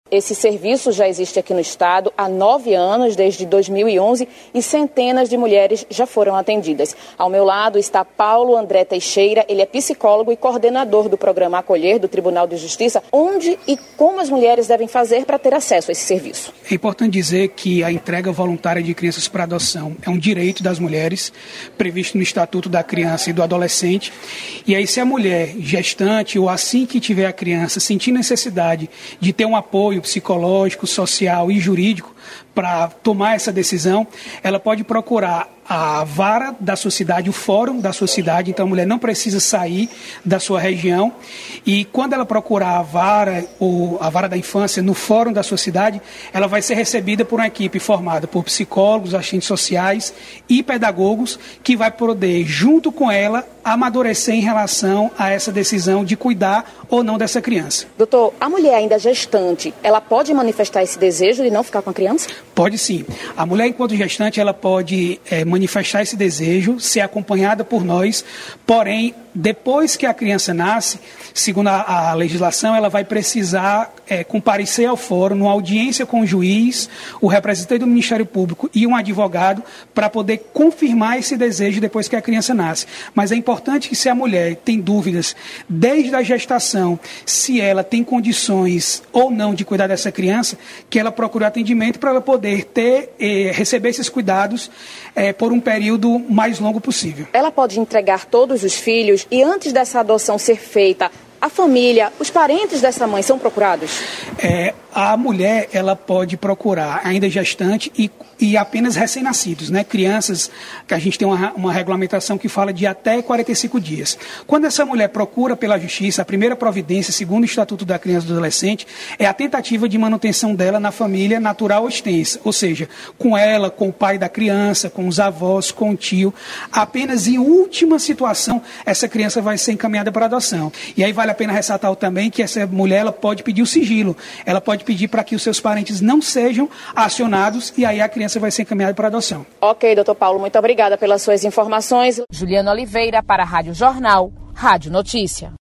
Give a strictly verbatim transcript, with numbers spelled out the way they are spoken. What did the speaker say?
Esse serviço já existe aqui no estado há nove anos, desde dois mil e onze, e centenas de mulheres já foram atendidas. Ao meu lado está Paulo André Teixeira, ele é psicólogo e coordenador do programa Acolher do Tribunal de Justiça. Onde e como as mulheres devem fazer para ter acesso a esse serviço? É importante dizer que a entrega voluntária de crianças para adoção é um direito das mulheres, previsto no Estatuto da Criança e do Adolescente. E aí, se a mulher gestante ou assim que tiver a criança sentir necessidade de ter um apoio psicológico, social e jurídico para tomar essa decisão, ela pode procurar a vara da sua cidade, o fórum da sua cidade. Então a mulher não precisa sair da sua região, e quando ela procurar a vara ou a vara da infância no fórum da sua cidade, ela vai ser recebida por uma equipe formada por psicólogos, assistentes sociais e pedagogos, que vai poder, junto com ela, amadurecer em relação a essa decisão de cuidar ou não dessa criança. Doutor, a mulher ainda gestante, ela pode manifestar esse desejo de não ficar com a criança? Pode sim. A mulher, enquanto gestante, ela pode é, manifestar esse desejo, ser acompanhada por nós, porém, depois que a criança nasce, segundo a, a legislação, ela vai precisar é, comparecer ao fórum, numa audiência com o juiz, o representante do Ministério Público e um advogado, para poder confirmar esse desejo depois que a criança nasce. Mas é importante que, se a mulher tem dúvidas desde a gestação, se ela tem condições ou não de cuidar dessa criança, que ela procure atendimento para ela poder ter, eh, receber esses cuidados eh, por um período mais longo possível. Ela pode entregar todos os filhos e, antes dessa adoção ser feita, a família, os parentes dessa mãe são procurados? É, a mulher, ela pode procurar ainda gestante e, e apenas recém-nascidos, né? Crianças, que a gente tem uma, uma regulamentação que fala de até quarenta e cinco dias. Quando essa mulher procura pela justiça, a primeira providência, segundo o Estatuto da Criança e do Adolescente, é a tentativa de manutenção dela na família natural ou extensa, ou seja, com ela, com o pai da criança, com os avós, com o tio. Apenas em última situação, essa criança vai ser encaminhada para adoção. E aí vale a pena ressaltar também que essa mulher, ela pode pedir o sigilo, ela pode pedir para que os seus parentes não sejam acionados, e aí a criança vai ser encaminhada para adoção. Ok, doutor Paulo, muito obrigada pelas suas informações. Juliana Oliveira para a Rádio Jornal, Rádio Notícia.